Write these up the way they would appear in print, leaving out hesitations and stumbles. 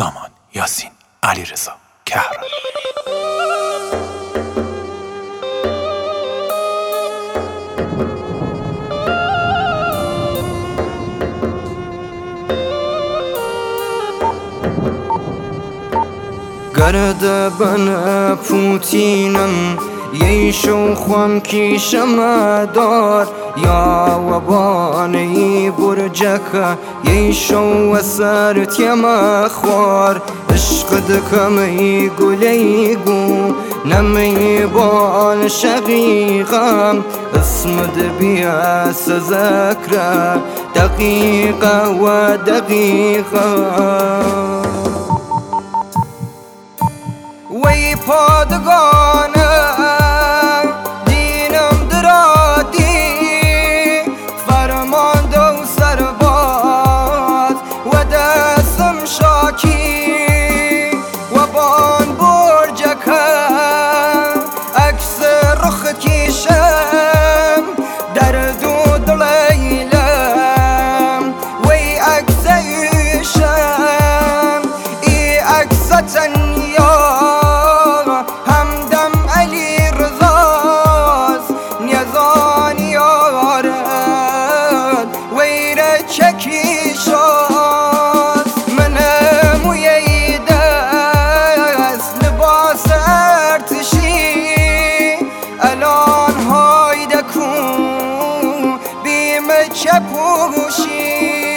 سامان، یاسین، علیرضا، کهران. گرده بنا پوتینم یشو خوام کیشم دار یا وبانی برجکا یشو وسر تیم خوار عشق دکمی گلیگو نمی بال شقیقم اسم دبیا سذکر دقیقه و دقیقه وی پادگانه دینم درادی فرمانده و سرباز و دستم شاکی و بان برجکه عکس رخ کیشم در دو دلیلم وی عکس ایشم ای عکس تنیا چکیشاز منم و یه دست لباس ارتشی الان های دکون بیم چپوشی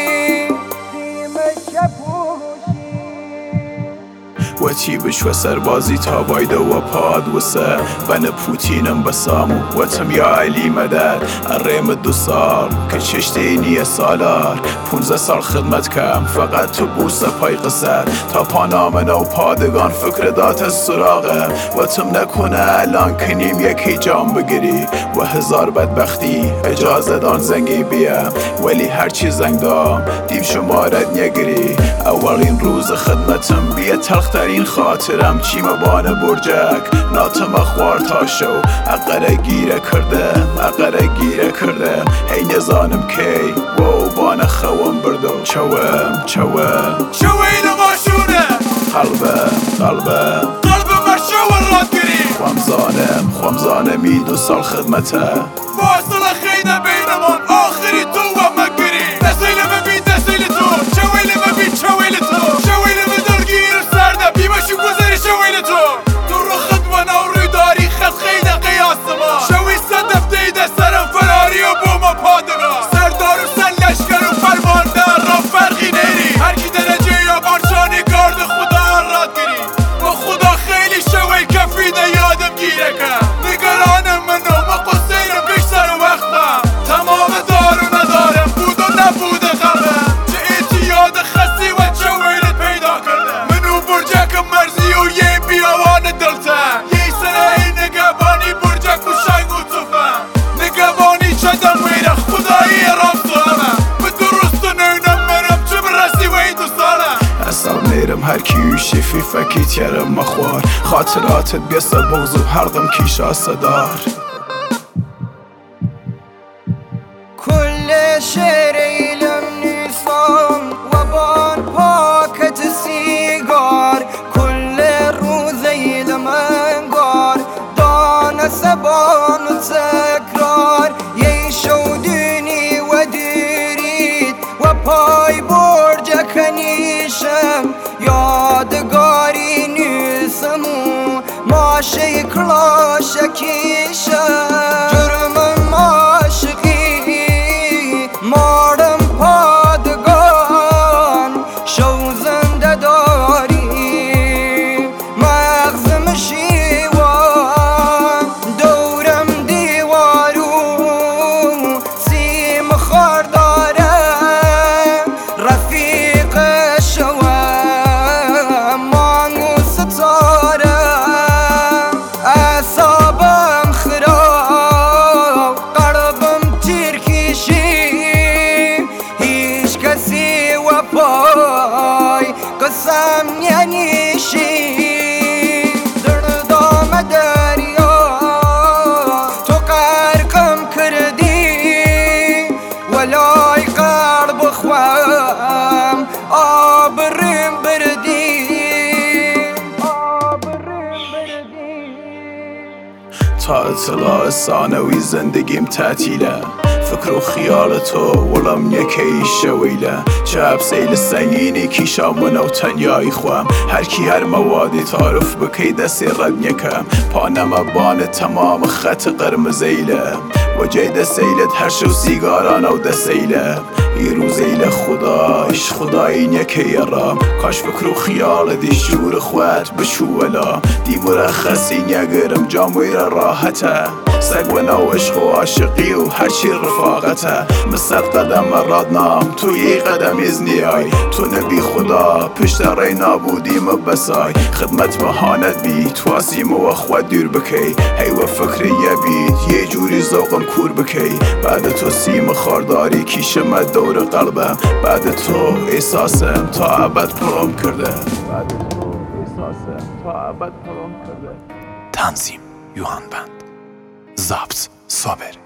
و چی بش و سربازی تا بایده و پاد وسه بن پوتینم بسامو و تم یا علی مدد الریم 2 سال که چشتینی سالار 15 سال خدمت کم فقط تو بوسه پای قصد تا پانامنه و پادگان فکر دات سراغه و تم نکنه الان کنیم یکی جام بگیری و 1000 بدبختی اجازه دان زنگی بیم ولی هرچی زنگ دام دیم شمارت نگیری اولین روز خدمتم بیه تلخترین خاطرم چیم بانه برجک ناتم خوار تا شو اقره گیره کردم هی نزانم کی و بانه خوام بردو چوم شوی نماشونه قلبم مرشو راد گیری خوامزانم 2 سال خدمته واصل خیده بینمان آخری تو و مگیری نسیل مبین نسیل تو شویل مبین شویل تو شویل مدرگیر سرده بیمشو گذاری شویل تو رو خدمه نوری داری خد خیده قیاس ما شوی صدف دیده سرم فراری و بوم پادگاه سردار و سن لشکر و فرمانده را فرقی نیری هرکی درجه یا بارشانی گارد خدا راد گیری با خدا خیلی شوی کفیده یادم گیره که نگرانم منو با قصیرم بیشتر وقتم تمام دارو ندارم بود و نبوده قلبم چه اعتیاد خستی و چویلت پیدا کرده منو برجکم مرزی و یه بیاوان دلتن یه سرعی نگبانی برجک و شنگ و توفن نگبانی چدم ویره خدایی رام سالم به درست و نینم منم چه برسی وی 2 سالم اصلا میرم هر کیو شفی فکیت یرم مخوار خاطراتت بیسته بغض و هردم کیشا صدار کل شعر ایلم نیسان و بان پاکت سیگار کل روز ایلم انگار دان سبان و تکرار یه شودینی و دیرید و پای برجک نیشم یادگاری نیسمو ماشه کلاشکیشم جرمم عاشقی مارم پادگان شوزنده داری مغزم شیوان دورم دیوارو سیم خار دارم رفیق شوم مانگو ستارم اعصابم خراب قلبم تیر کشی هیچ کسی و پای قسم ننیشی دردام دریا تو غرقم کردی ولای قلب خوام آبرم بردی تا اطلاع ثانوی زندگیم تعطیله فکر و خیال تو ولم یکی شویله چه سیل سنگینی کیشا من و تنیایی خوام هر کی هر موادی تعرف بکی دستی رد نکم پانم بان تمام خط قرمزیله و جید سیلت هر شو سیگاران و دسیله ای روزیل خدایش خدایی نکه یرام کاش فکر و خیال دی شور خوات بشولا دی مرخصی نگرم جاموی راحته سگ و نو عشق و عاشقی و هرچی رفاقته مثل قدم رادنام تو یه قدم ازنیای تو نبی خدا پشت رای نابودیم بسای خدمت مهانت بی تواسیم و خود دور بکی هی و فکر یبید یه جوری ذوقم کور بکی بعد تو سیم خارداری کیشم دور قلبم بعد تو احساسم تا ابد پرام کرده تنظیم یوهان بند ضبط صابر